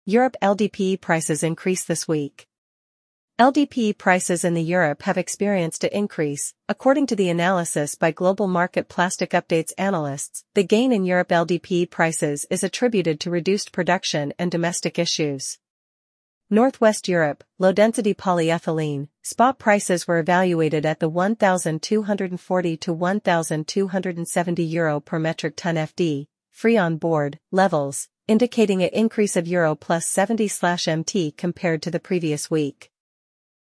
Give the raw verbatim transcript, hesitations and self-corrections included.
Europe L D P E prices increase this week. L D P E prices in the Europe have experienced an increase, according to the analysis by Global Market Plastic Updates analysts. The gain in Europe L D P E prices is attributed to reduced production and domestic issues. Northwest Europe, low-density polyethylene, spot prices were evaluated at the one thousand two hundred forty to one thousand two hundred seventy euro per metric ton F D, free on board, levels, indicating an increase of euro plus seventy M T compared to the previous week.